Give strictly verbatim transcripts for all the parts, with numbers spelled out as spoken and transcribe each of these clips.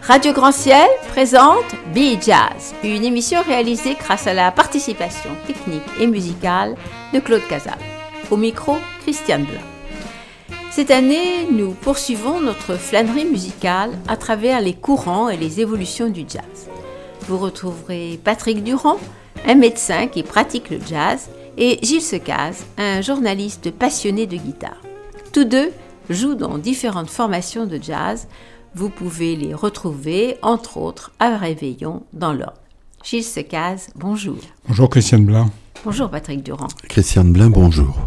Radio Grand Ciel présente Be Jazz, une émission réalisée grâce à la participation technique et musicale de Claude Casal. Au micro, Christiane Blanc. Cette année, nous poursuivons notre flânerie musicale à travers les courants et les évolutions du jazz. Vous retrouverez Patrick Durand, un médecin qui pratique le jazz, et Gilles Secaz, un journaliste passionné de guitare. Tous deux jouent dans différentes formations de jazz. Vous pouvez les retrouver, entre autres, à Réveillon dans l'Orne. Gilles Secaz, bonjour. Bonjour Christiane Blanc. Bonjour Patrick Durand. Christiane Blanc, bonjour.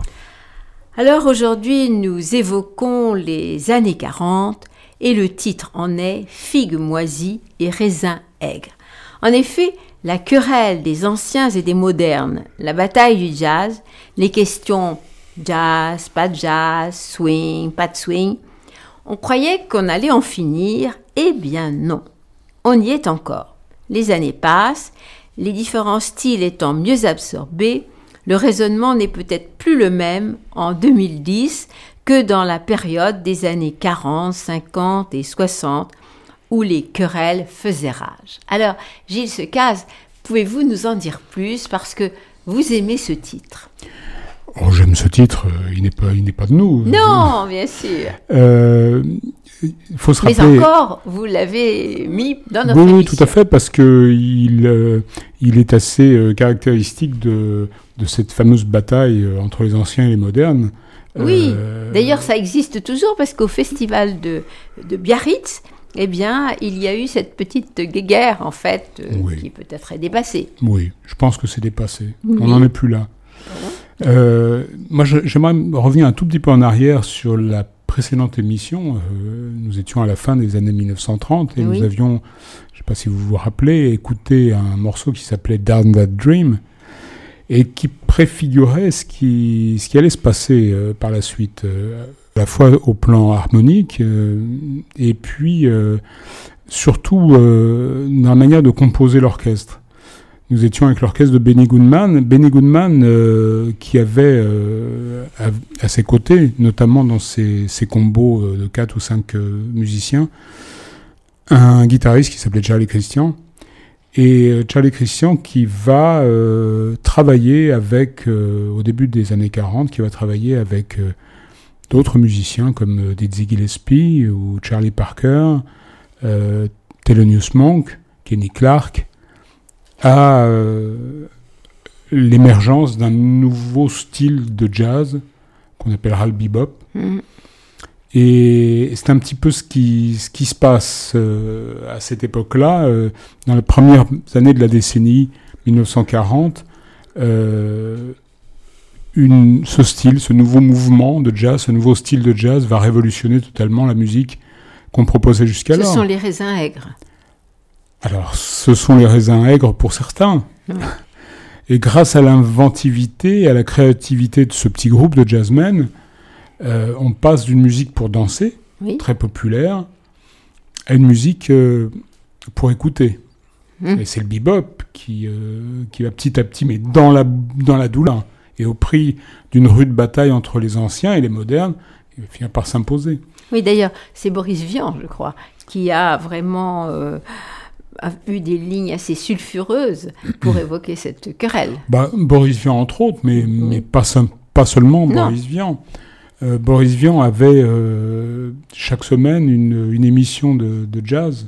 Alors aujourd'hui, nous évoquons les années quarante et le titre en est « Figues moisies et raisins aigres ». En effet, la querelle des anciens et des modernes, la bataille du jazz, les questions jazz, pas de jazz, swing, pas de swing, on croyait qu'on allait en finir, eh bien non. On y est encore. Les années passent, les différents styles étant mieux absorbés, le raisonnement n'est peut-être plus le même en deux mille dix que dans la période des années quarante, cinquante et soixante, où les querelles faisaient rage. Alors, Gilles Secaz, pouvez-vous nous en dire plus parce que vous aimez ce titre? Oh, j'aime ce titre, il n'est pas, il n'est pas de nous. Non, bien sûr. Euh, il faut se rappeler... Mais encore, vous l'avez mis dans notre oui, émission. Oui, tout à fait, parce que il, euh, il est assez euh, caractéristique de, de cette fameuse bataille euh, entre les anciens et les modernes. Oui, euh... d'ailleurs, ça existe toujours parce qu'au festival de, de Biarritz, eh bien, il y a eu cette petite guéguerre, en fait, euh, oui. qui peut-être est dépassée. Oui, je pense que c'est dépassé. Oui. On n'en est plus là. Voilà. Euh, moi, je, j'aimerais revenir un tout petit peu en arrière sur la précédente émission. Euh, nous étions à la fin des années mille neuf cent trente et oui. nous avions, je ne sais pas si vous vous rappelez, écouté un morceau qui s'appelait Down That Dream et qui préfigurait ce qui, ce qui allait se passer euh, par la suite, euh, à la fois au plan harmonique euh, et puis euh, surtout euh, dans la manière de composer l'orchestre. Nous étions avec l'orchestre de Benny Goodman. Benny Goodman euh, qui avait euh, à, à ses côtés, notamment dans ses, ses combos euh, de quatre ou cinq euh, musiciens, un guitariste qui s'appelait Charlie Christian. Et euh, Charlie Christian qui va euh, travailler avec, euh, au début des années quarante, qui va travailler avec euh, d'autres musiciens comme euh, Dizzy Gillespie ou Charlie Parker, euh, Thelonious Monk, Kenny Clarke, à euh, l'émergence d'un nouveau style de jazz qu'on appellera le bebop. Mmh. Et c'est un petit peu ce qui, ce qui se passe euh, à cette époque-là, euh, dans les premières années de la décennie mille neuf cent quarante, euh, une, ce style, ce nouveau mouvement de jazz, ce nouveau style de jazz va révolutionner totalement la musique qu'on proposait jusqu'alors. Ce sont les raisins aigres. Alors, ce sont les raisins aigres pour certains. Mmh. Et grâce à l'inventivité et à la créativité de ce petit groupe de jazzmen, euh, on passe d'une musique pour danser, oui. très populaire, à une musique euh, pour écouter. Mmh. Et c'est le bebop qui, euh, qui va petit à petit, mais dans la, dans la douleur, et au prix d'une rude bataille entre les anciens et les modernes, il va finir par s'imposer. Oui, d'ailleurs, c'est Boris Vian, je crois, qui a vraiment... Euh, a eu des lignes assez sulfureuses pour évoquer cette querelle. Bah, Boris Vian, entre autres, mais, oui. mais pas, pas seulement non. Boris Vian. Euh, Boris Vian avait euh, chaque semaine une, une émission de, de jazz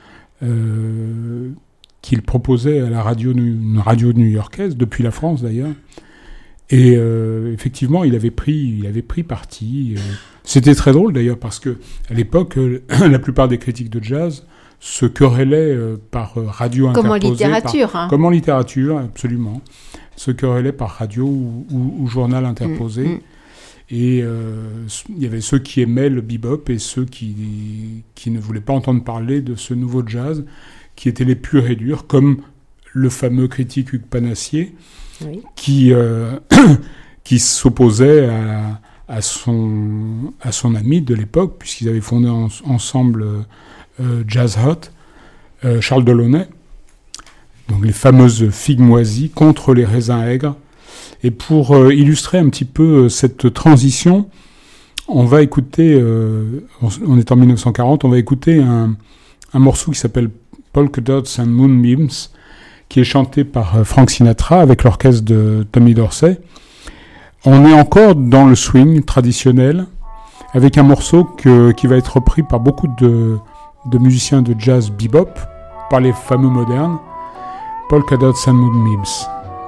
euh, qu'il proposait à la radio, une radio new-yorkaise, depuis la France d'ailleurs. Et euh, effectivement, il avait pris, il avait pris parti. Euh, c'était très drôle d'ailleurs, parce qu'à l'époque, euh, la plupart des critiques de jazz se querellaient euh, par radio interposée. Comme en littérature. Par, hein. Comme en littérature, absolument. Se querellaient par radio ou, ou, ou journal interposé. Mmh, mmh. Et euh, il y avait ceux qui aimaient le bebop et ceux qui, qui ne voulaient pas entendre parler de ce nouveau jazz, qui étaient les purs et durs, comme le fameux critique Hugues Panassier, oui. qui, euh, qui s'opposait à, à, son, à son ami de l'époque, puisqu'ils avaient fondé en, ensemble... Euh, Jazz Hot, euh, Charles Delaunay, donc les fameuses figues moisies contre les raisins aigres. Et pour euh, illustrer un petit peu euh, cette transition, on va écouter, euh, on, on est en mille neuf cent quarante, on va écouter un, un morceau qui s'appelle Polka Dots and Moonbeams, qui est chanté par Frank Sinatra avec l'orchestre de Tommy Dorsey. On est encore dans le swing traditionnel, avec un morceau que, qui va être repris par beaucoup de, de musiciens de jazz bebop, par les fameux modernes, Polka Dots and Moonbeams.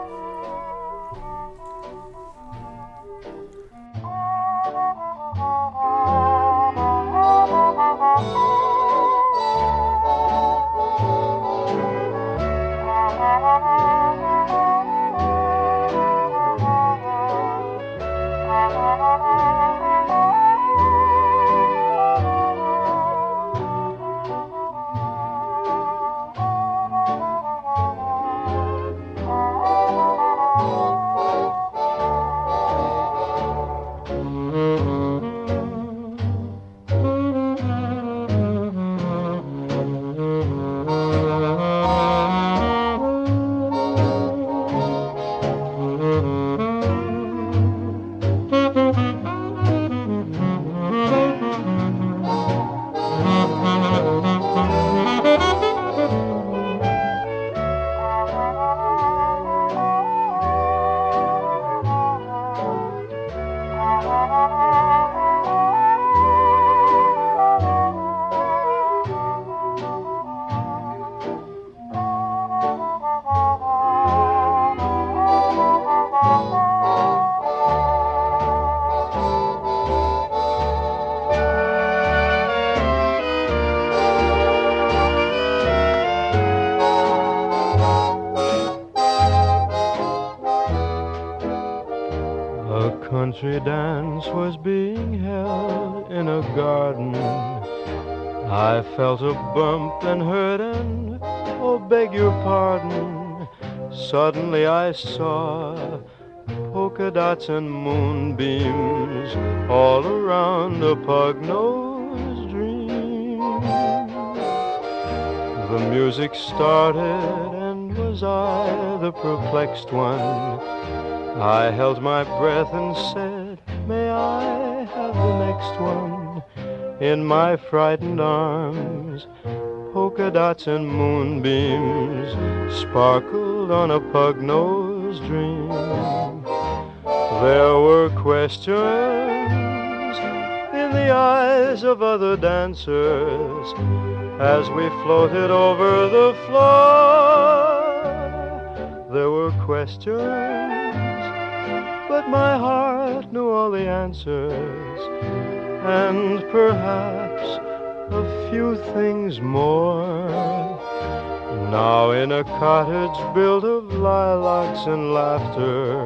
Country dance was being held in a garden. I felt a bump and heard an, oh, beg your pardon. Suddenly I saw polka dots and moonbeams all around a pug-nosed dream. The music started and was I the perplexed one? I held my breath and said, may I have the next one? In my frightened arms, polka dots and moonbeams sparkled on a pug-nosed dream. There were questions in the eyes of other dancers as we floated over the floor. There were questions, but my heart knew all the answers, and perhaps a few things more. Now in a cottage built of lilacs and laughter,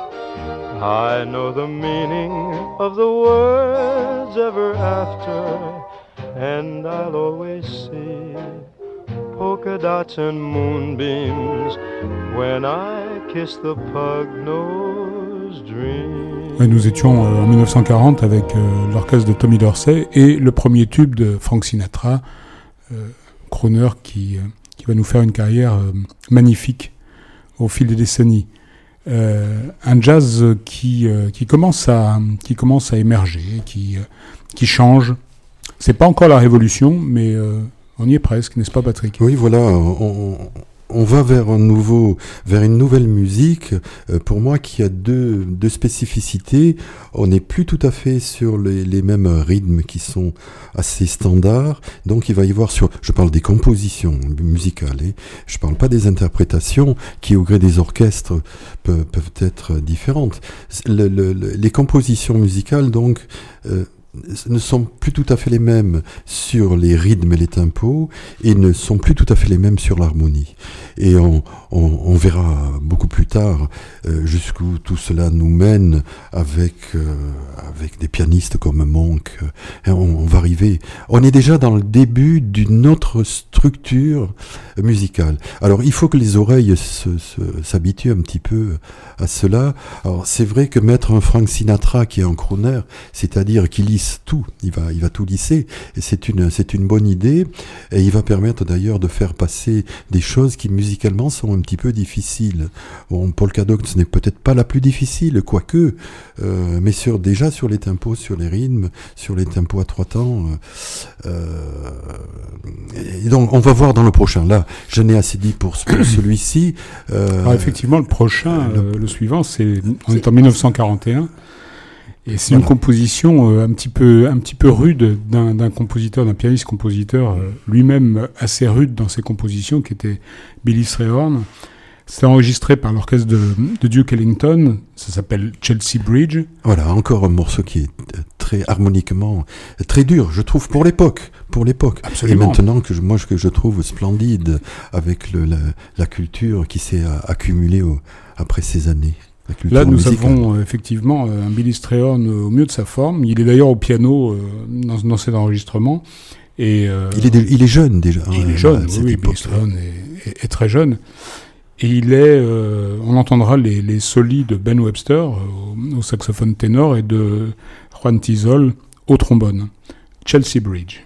I know the meaning of the words ever after, and I'll always see polka dots and moonbeams when I kiss the pug-nosed dream. Ouais, nous étions euh, en dix-neuf cent quarante avec euh, l'orchestre de Tommy Dorsey et le premier tube de Frank Sinatra, euh, crooner qui, euh, qui va nous faire une carrière euh, magnifique au fil des décennies. Euh, un jazz qui, euh, qui, commence à, qui commence à émerger, qui, euh, qui change. C'est pas encore la révolution, mais euh, on y est presque, n'est-ce pas, Patrick? Oui, voilà, on, on va vers un nouveau, vers une nouvelle musique. Euh, pour moi, qui a deux, deux spécificités. On n'est plus tout à fait sur les, les mêmes rythmes qui sont assez standards. Donc, il va y avoir sur, je parle des compositions musicales, hein. Je parle pas des interprétations qui, au gré des orchestres, peuvent, peuvent être différentes. Le, le, le, les compositions musicales, donc, euh, ne sont plus tout à fait les mêmes sur les rythmes et les tempos et ne sont plus tout à fait les mêmes sur l'harmonie. Et on, on, on verra beaucoup plus tard euh, jusqu'où tout cela nous mène avec, euh, avec des pianistes comme Monk. Et on, on va arriver. On est déjà dans le début d'une autre structure musicale. Alors il faut que les oreilles se, se, s'habituent un petit peu à cela. Alors c'est vrai que mettre un Frank Sinatra qui est un crooner, c'est-à-dire qu'il lisse tout, il va, il va tout lisser, et c'est une, c'est une bonne idée, et il va permettre d'ailleurs de faire passer des choses qui musicalement sont un petit peu difficiles. Bon, Polka Dots n'est peut-être pas la plus difficile, quoique, euh, mais sur, déjà sur les tempos, sur les rythmes, sur les tempos à trois temps, euh, Et donc, on va voir dans le prochain. Là, je n'ai assez dit pour, pour celui-ci. Euh, Alors, effectivement, le prochain, euh, le, le suivant, c'est, on est en mille neuf cent quarante et un. Et c'est voilà. Une composition euh, un petit peu, un petit peu rude d'un, d'un compositeur, d'un pianiste-compositeur, euh, lui-même assez rude dans ses compositions, qui était Billy Strayhorn. C'est enregistré par l'orchestre de, de Duke Ellington. Ça s'appelle Chelsea Bridge. Voilà, encore un morceau qui est très harmoniquement, très dur, je trouve, pour l'époque. Pour l'époque. Absolument. Et maintenant, que je, moi, que je trouve splendide avec le, la, la culture qui s'est accumulée au, après ces années. Là, nous musicale. avons euh, effectivement un Billy Strayhorn au mieux de sa forme. Il est d'ailleurs au piano euh, dans, dans cet enregistrement. Et, euh, il, est de, il est jeune déjà. Il hein, est jeune, oui, oui Billy Strayhorn est, est, est très jeune. Et il est, euh, on entendra les, les solis de Ben Webster euh, au, au saxophone ténor et de Juan Tizol au trombone. Chelsea Bridge.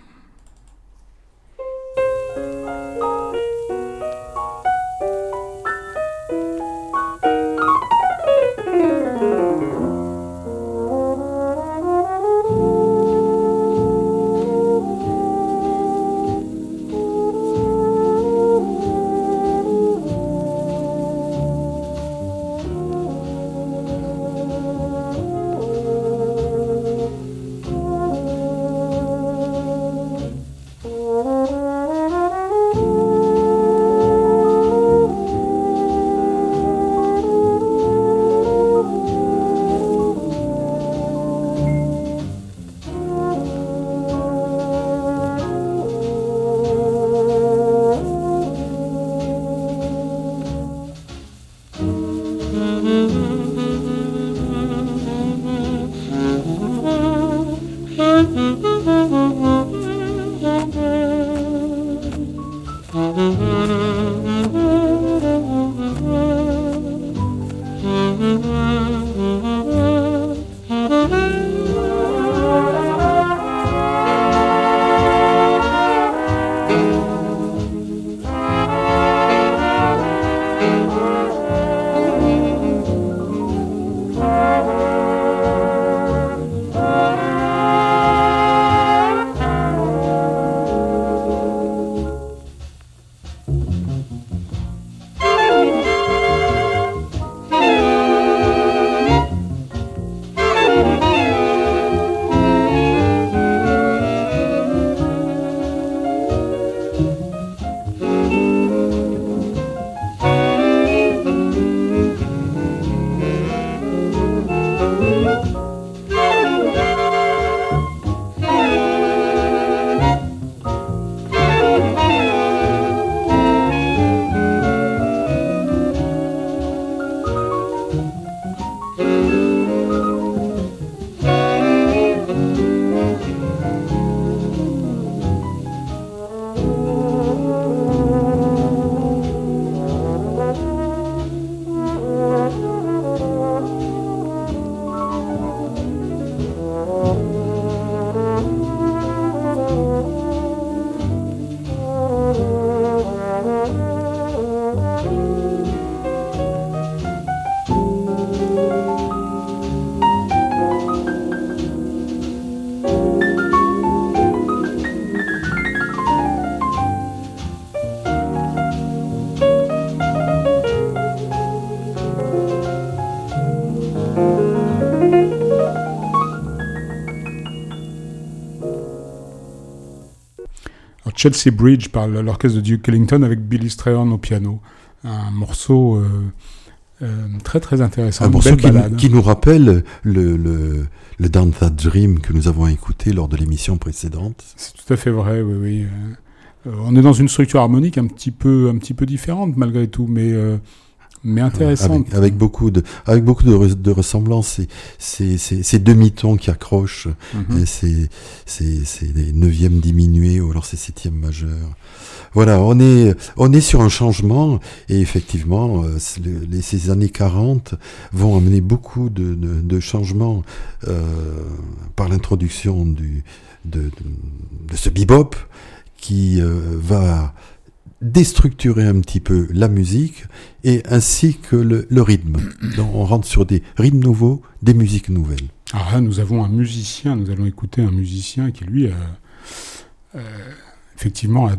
Chelsea Bridge par l'orchestre de Duke Ellington avec Billy Strayhorn au piano. Un morceau euh, euh, très très intéressant. Un morceau qui, qui nous rappelle le, le, le Down That Dream que nous avons écouté lors de l'émission précédente. C'est tout à fait vrai, oui, oui. Euh, on est dans une structure harmonique un petit peu, un petit peu différente malgré tout, mais... Euh, mais intéressante. Avec, avec beaucoup de, avec beaucoup de, de ressemblances, c'est, c'est, c'est, c'est demi-tons qui accrochent, mm-hmm. et c'est, c'est, c'est des neuvièmes diminués, ou alors c'est septièmes majeurs. Voilà, on est, on est sur un changement, et effectivement, euh, les, ces années quarante vont amener beaucoup de, de, de changements, euh, par l'introduction du, de, de, de ce bebop, qui, euh, va déstructurer un petit peu la musique et ainsi que le, le rythme. Donc on rentre sur des rythmes nouveaux, des musiques nouvelles. Alors là, nous avons un musicien, nous allons écouter un musicien qui lui, a, euh, effectivement, a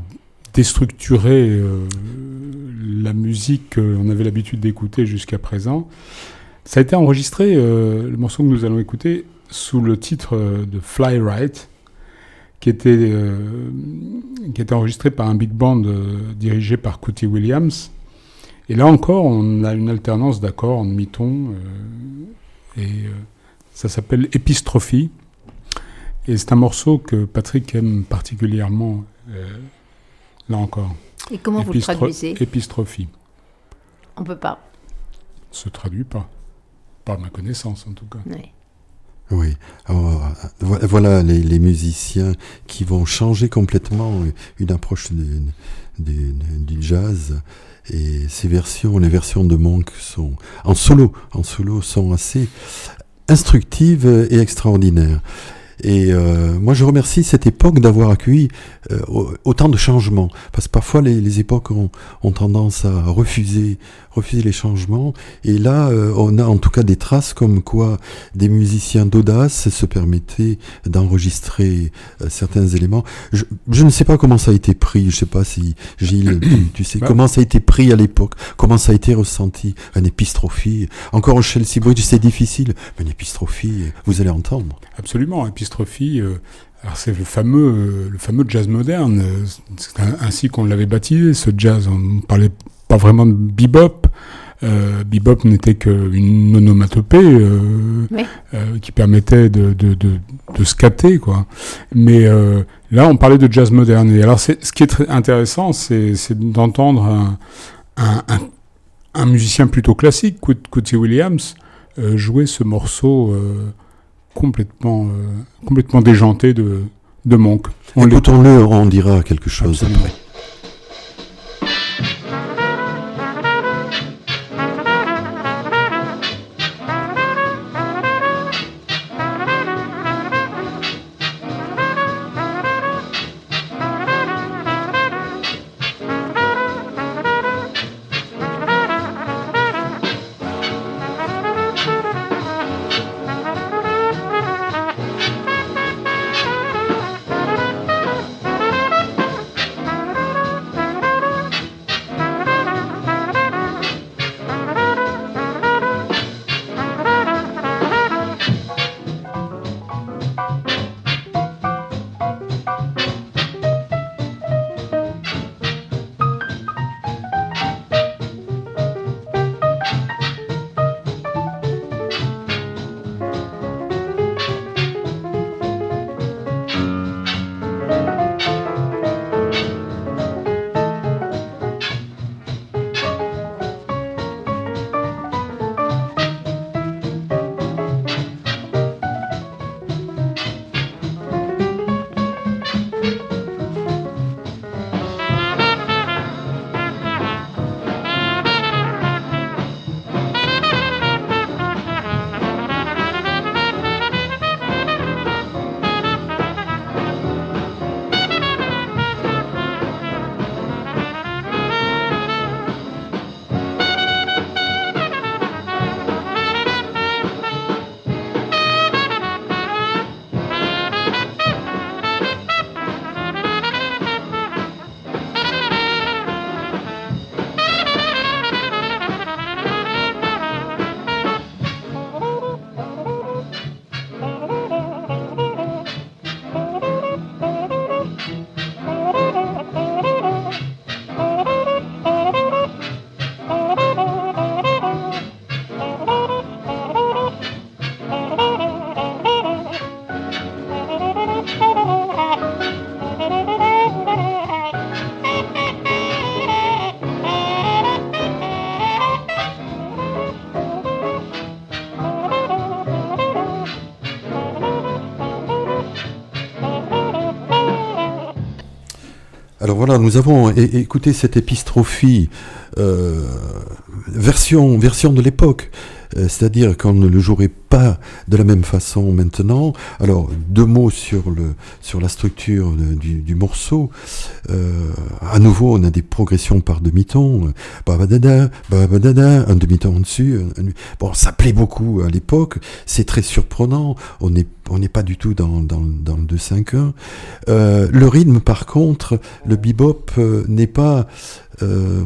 déstructurer euh, la musique qu'on avait l'habitude d'écouter jusqu'à présent. Ça a été enregistré, euh, le morceau que nous allons écouter, sous le titre euh, de Fly Right, qui était, euh, qui était enregistré par un big band euh, dirigé par Cootie Williams. Et là encore, on a une alternance d'accords en demi-ton, euh, et euh, ça s'appelle Epistrophe. Et c'est un morceau que Patrick aime particulièrement, euh, là encore. Et comment Épistro- vous le traduisez ? Epistrophe. On peut pas. Se traduit pas. Par ma connaissance, en tout cas. Oui. Oui. Alors, voilà les, les musiciens qui vont changer complètement une approche de, de, de, du jazz. Et ces versions, les versions de Monk sont en solo, en solo sont assez instructives et extraordinaires. Et euh, moi, je remercie cette époque d'avoir accueilli euh, autant de changements, parce que parfois les, les époques ont, ont tendance à refuser, refuser les changements. Et là, euh, on a en tout cas des traces comme quoi des musiciens d'audace se permettaient d'enregistrer euh, certains éléments. Je, je ne sais pas comment ça a été pris. Je sais pas si Gilles, tu, tu sais comment ça a été pris à l'époque, comment ça a été ressenti. Un épistrophie, encore un Chelsea Bridge, c'est difficile, mais une épistrophie, vous allez entendre. Absolument, épistrophie. Euh, alors c'est le fameux, euh, le fameux jazz moderne. Euh, c'est un, ainsi qu'on l'avait baptisé, ce jazz. On ne parlait pas vraiment de bebop. Euh, bebop n'était qu'une onomatopée euh, oui. euh, qui permettait de, de, de, de scatter, quoi. Mais euh, là, on parlait de jazz moderne. Et alors, c'est, ce qui est très intéressant, c'est, c'est d'entendre un, un, un, un musicien plutôt classique, Cootie Williams, euh, jouer ce morceau euh, complètement, euh, complètement déjanté de, de Monk. On Écoutons-le, on dira quelque chose Absolument. Après. Alors voilà, nous avons é- écouté cette épistrophie euh, version, version de l'époque. euh, c'est-à-dire qu'on ne le jouerait pas de la même façon maintenant. Alors, deux mots sur, le, sur la structure de, du, du morceau. Euh, à nouveau, on a des progressions par demi-ton. Babadada, babadada, un demi-ton au-dessus. Un, un, bon, ça plaît beaucoup à l'époque. C'est très surprenant. On n'est on n'est pas du tout dans, dans, dans le deux cinq un. Euh, le rythme, par contre, le bebop euh, n'est pas... Euh,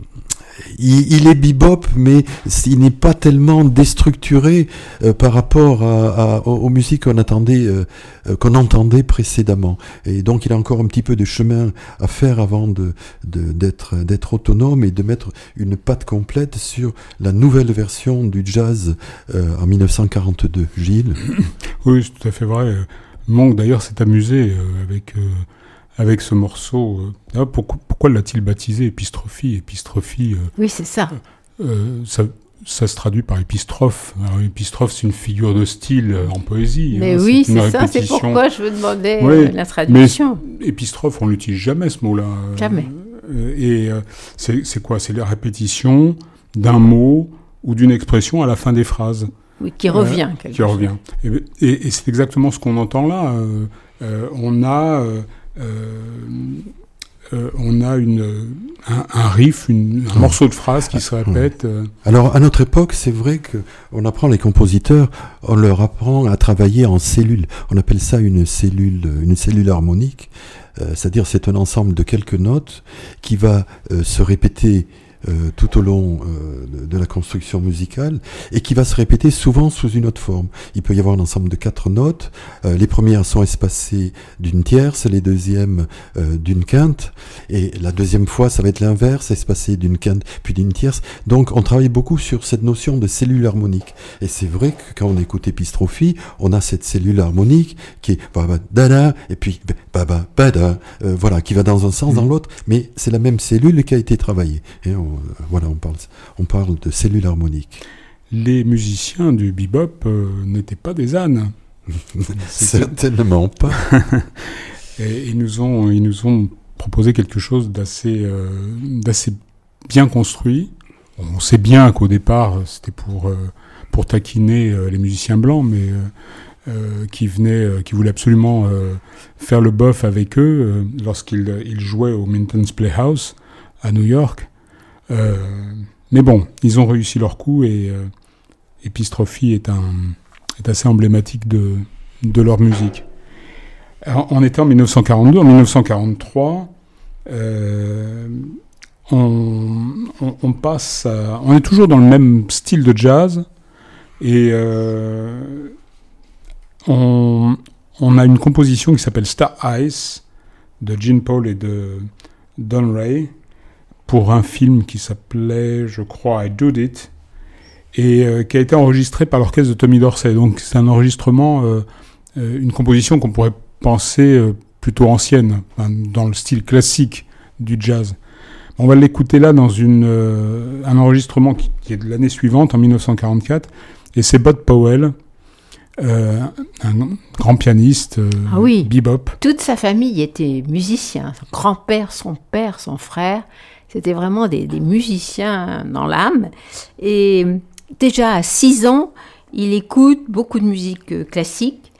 il, il est bebop, mais il n'est pas tellement déstructuré euh, par rapport à, à, aux musiques qu'on attendait, euh, qu'on entendait précédemment. Et donc, il a encore un petit peu de chemin à faire avant de, de, d'être, d'être autonome et de mettre une patte complète sur la nouvelle version du jazz euh, en dix-neuf cent quarante-deux. Gilles ? Oui, c'est tout à fait vrai. Monk, d'ailleurs, s'est amusé euh, avec... Euh avec ce morceau. Euh, pourquoi, pourquoi l'a-t-il baptisé Épistrophie Épistrophie. Euh, oui, c'est ça. Euh, ça. Ça se traduit par épistrophe. Alors, épistrophe, c'est une figure de style euh, en poésie. Mais hein, oui, c'est, c'est ça, c'est pourquoi je vous demandais oui, euh, la traduction. Mais épistrophe, on l'utilise jamais, ce mot-là. Jamais. Euh, et euh, c'est, c'est quoi ? C'est la répétition d'un mot ou d'une expression à la fin des phrases. Oui, qui revient. Euh, qui chose. revient. Et, et, et c'est exactement ce qu'on entend là. Euh, euh, on a... Euh, Euh, euh, on a une, un, un riff, une, un morceau de phrase qui se répète. Euh. Alors, à notre époque, c'est vrai qu'on apprend les compositeurs, on leur apprend à travailler en cellules. On appelle ça une cellule, une cellule harmonique. Euh, c'est-à-dire, c'est un ensemble de quelques notes qui va euh, se répéter Euh, tout au long euh, de, de la construction musicale et qui va se répéter souvent sous une autre forme. Il peut y avoir un ensemble de quatre notes. Euh, les premières sont espacées d'une tierce, les deuxièmes euh, d'une quinte, et la deuxième fois, ça va être l'inverse, espacé d'une quinte puis d'une tierce. Donc, on travaille beaucoup sur cette notion de cellule harmonique. Et c'est vrai que quand on écoute Épistrophie, on a cette cellule harmonique qui est baba dada et puis baba bada, euh, voilà, qui va dans un sens, dans l'autre, mais c'est la même cellule qui a été travaillée. Et on Voilà, on parle, on parle de cellules harmoniques. Les musiciens du bebop euh, n'étaient pas des ânes. Certainement pas. Et ils nous ont, ils nous ont proposé quelque chose d'assez, euh, d'assez bien construit. On sait bien qu'au départ, c'était pour, euh, pour taquiner euh, les musiciens blancs, mais euh, euh, qui venaient, euh, qui voulaient absolument euh, faire le bof avec eux euh, lorsqu'ils ils jouaient au Minton's Playhouse à New York. Euh, mais bon, ils ont réussi leur coup et euh, Épistrophie est, un, est assez emblématique de, de leur musique. Alors, on était en dix-neuf cent quarante-deux, en dix-neuf cent quarante-trois, euh, on, on, on passe à, on est toujours dans le même style de jazz et euh, on, on a une composition qui s'appelle Star Ice de Gene Paul et de Don Ray, pour un film qui s'appelait, je crois, I Do It, et euh, qui a été enregistré par l'orchestre de Tommy Dorsey. Donc c'est un enregistrement, euh, euh, une composition qu'on pourrait penser euh, plutôt ancienne, hein, dans le style classique du jazz. On va l'écouter là dans une, euh, un enregistrement qui, qui est de l'année suivante, en dix-neuf cent quarante-quatre, et c'est Bud Powell, euh, un grand pianiste, euh, ah oui. bebop. Toute sa famille était musicien, son grand-père, son père, son frère. C'était vraiment des, des musiciens dans l'âme. Et déjà à six ans, il écoute beaucoup de musique classique.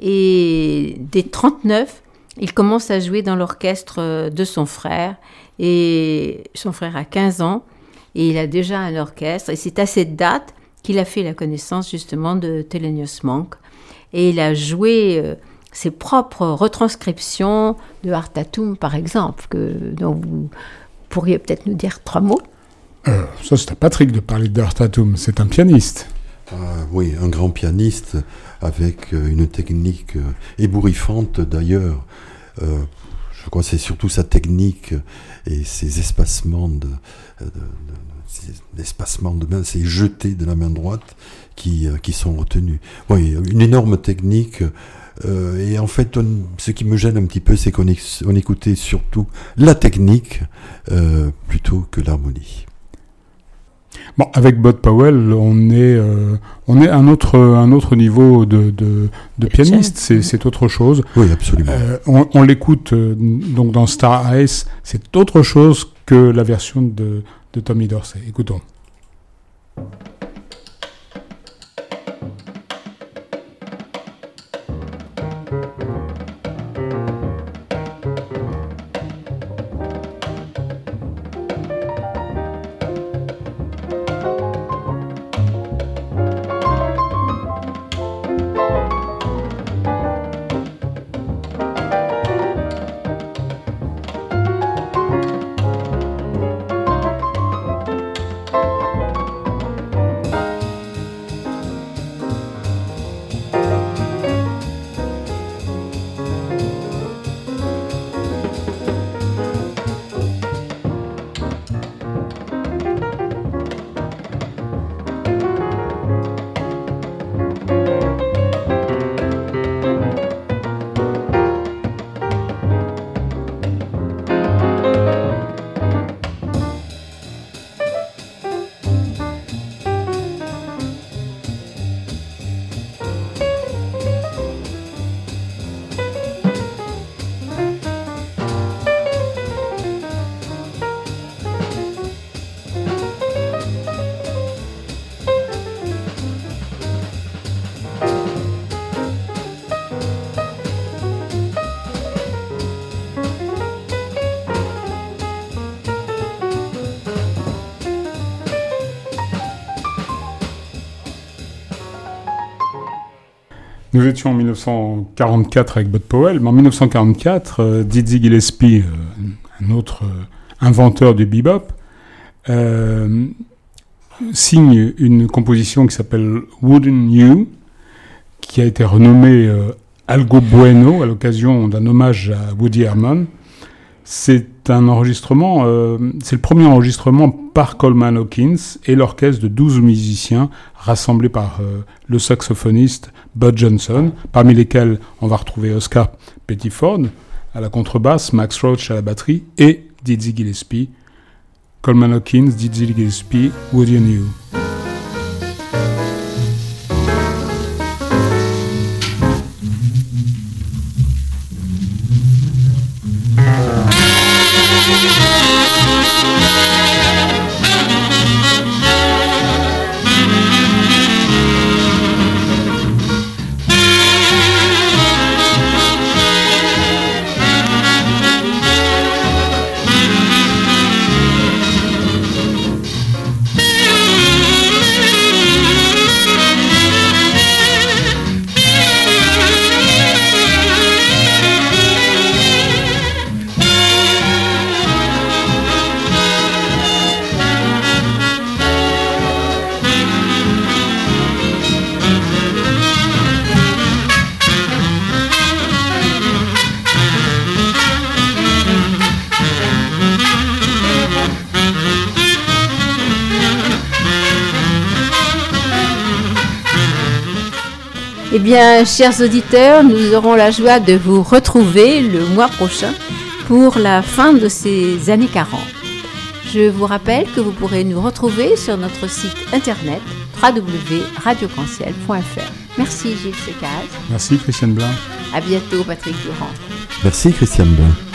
Et dès trente-neuf, il commence à jouer dans l'orchestre de son frère. Et son frère a quinze ans. Et il a déjà un orchestre. Et c'est à cette date qu'il a fait la connaissance justement de Thelonious Monk. Et il a joué euh, ses propres retranscriptions de Art Tatum, par exemple, que, dont vous pourriez peut-être nous dire trois mots. euh, Ça, c'est à Patrick de parler d'Art Tatum. C'est un pianiste. Euh, oui, un grand pianiste avec euh, une technique euh, ébouriffante d'ailleurs. Euh, je crois que c'est surtout sa technique et ses espacements de, de, de, de, ses espacements de main, ses jetés de la main droite qui, euh, qui sont retenus. Oui, une énorme technique. Euh, et en fait, on, ce qui me gêne un petit peu, c'est qu'on ex, on écoutait surtout la technique euh, plutôt que l'harmonie. Bon, avec Bud Powell, on est, euh, on est à un autre, un autre niveau de, de, de pianiste, c'est, c'est autre chose. Oui, absolument. Euh, on, on l'écoute euh, donc dans Star Ice, c'est autre chose que la version de, de Tommy Dorsey. Écoutons. Nous étions en mille neuf cent quarante-quatre avec Bud Powell, mais en mille neuf cent quarante-quatre, euh, Dizzy Gillespie, euh, un autre euh, inventeur du bebop, euh, signe une composition qui s'appelle Wouldn't You, qui a été renommée euh, Algo Bueno à l'occasion d'un hommage à Woody Herman. C'est un enregistrement, euh, c'est le premier enregistrement par Coleman Hawkins et l'orchestre de douze musiciens rassemblés par euh, le saxophoniste Bud Johnson, parmi lesquels on va retrouver Oscar Pettiford à la contrebasse, Max Roach à la batterie et Dizzy Gillespie. Coleman Hawkins, Dizzy Gillespie, Woody and You. Eh bien, chers auditeurs, nous aurons la joie de vous retrouver le mois prochain pour la fin de ces années quarante. Je vous rappelle que vous pourrez nous retrouver sur notre site internet w w w point radio canciel point f r. Merci Gilles Sécage. Merci Christiane Blin. À bientôt Patrick Durand. Merci Christiane Blin.